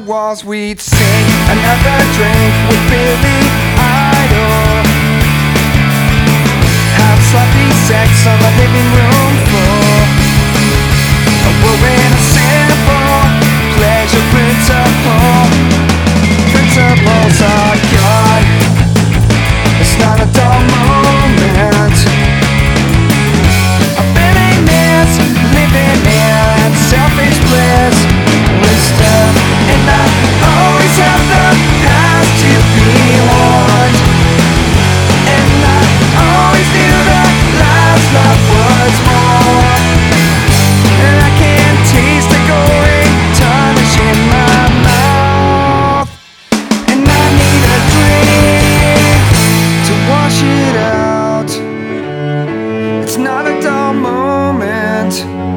walls we'd sing another drink with Billy Idol. Have sloppy sex on the living room floor. We're in a simple pleasure principle. Principles are God. It's not a dull moment. A willingness, living in selfish bliss. Wisdom, and I always have the past to be warned. And I always knew that last love was more. And I can taste the going tarnish in my mouth. And I need a drink to wash it out. It's not a dull moment.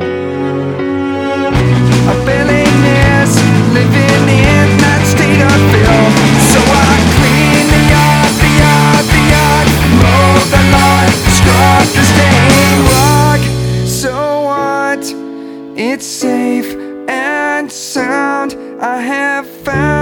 A willingness, living in that state of filth. So I clean the yard, mow the lawn, scrub the stained rug. So what? It's safe and sound. I have found